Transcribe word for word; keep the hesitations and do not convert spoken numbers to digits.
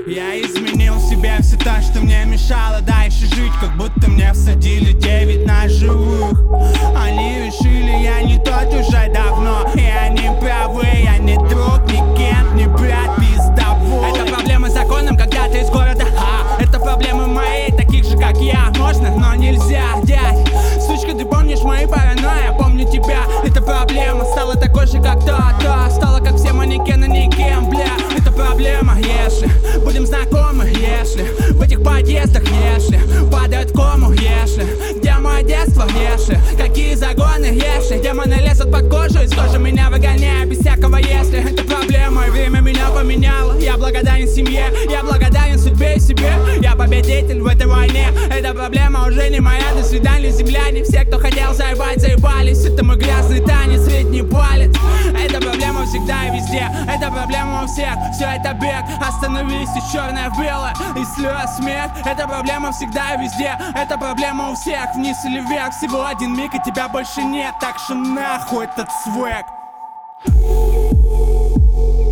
Я изменил себе все то, что мне мешало дальше жить, как будто мне всадили девять ножевых. Они решили, я не тот уже давно, и они правы. Я не друг, не Кент, не брат пиздовой. Это проблемы с законом, когда ты из города, а это проблемы мои, таких же как я. Можно, но нельзя, дядь. Сучка, ты помнишь мои паранойи? Я помню тебя. Это проблема, стала такой же, как то, то стала как все манекены, никем, бля. Это проблема, если будем знакомы, если в этих подъездах, если падают в кому, если где мое детство, если какие загоны, если демоны лезут под кожу и тоже меня выгоняя без всякого если. Это проблема, и время меня поменяло. Я благодарен семье, я благодарен судьбе и себе. Я победитель в этой войне. Эта проблема уже не моя, до свидания, земляне. Все, кто хотел заебать, заебались. Это мой грязный танец, средний палец. Эта проблема всегда и везде. Это проблема у всех, все это бег. Остановись, и черное в белое, и слез смех. Это проблема всегда и везде. Это проблема у всех, вниз или вверх. Всего один миг, и тебя больше нет. Так что нахуй этот свек.